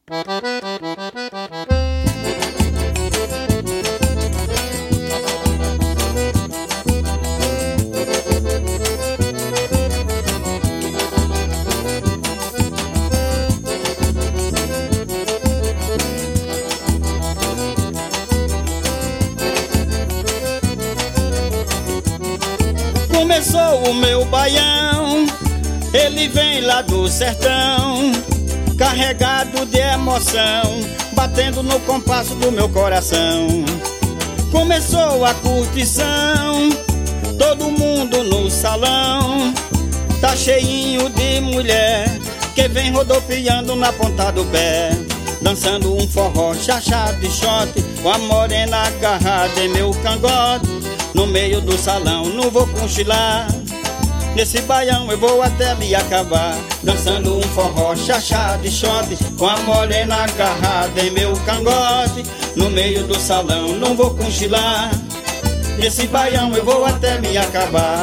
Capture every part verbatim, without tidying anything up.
Começou o meu baião, ele vem lá do sertão, carregado de emoção, batendo no compasso do meu coração. Começou a curtição, todo mundo no salão, tá cheinho de mulher, que vem rodopiando na ponta do pé, dançando um forró chachado de shot, com a morena agarrada em meu cangote. No meio do salão não vou cochilar, nesse baião eu vou até me acabar, dançando um forró chachado de shot, com a morena agarrada em meu cangote. No meio do salão não vou cochilar, nesse baião eu vou até me acabar.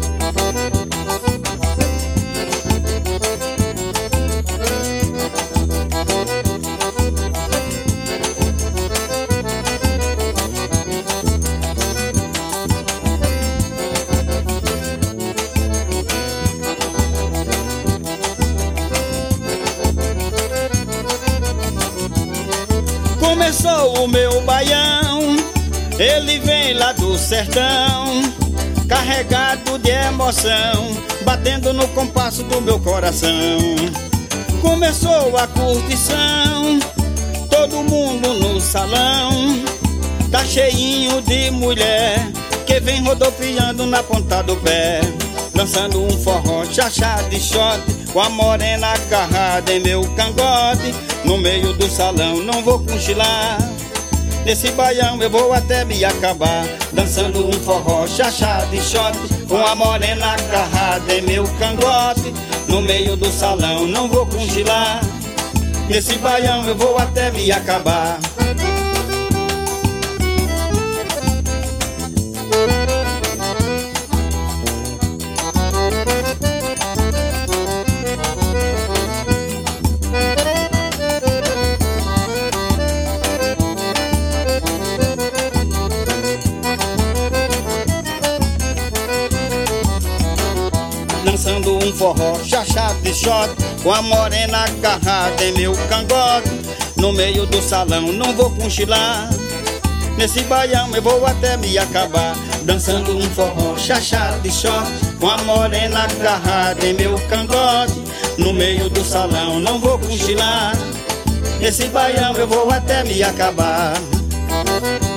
Começou o meu baião, ele vem lá do sertão, carregado de emoção, batendo no compasso do meu coração. Começou a curtição, todo mundo no salão, tá cheinho de mulher, que vem rodopiando na ponta do pé, dançando um forró chachado de shot, com a morena agarrada em meu cangote. No meio do salão não vou cochilar, nesse baião eu vou até me acabar, dançando um forró chachado de shot, com a morena agarrada em meu cangote. No meio do salão não vou cochilar, nesse baião eu vou até me acabar. Dançando um forró chachado de shot, com a morena agarrada em meu cangote. No meio do salão não vou cochilar, nesse baião eu vou até me acabar, dançando um forró chachado de shot, com a morena agarrada em meu cangote. No meio do salão não vou cochilar, nesse baião eu vou até me acabar.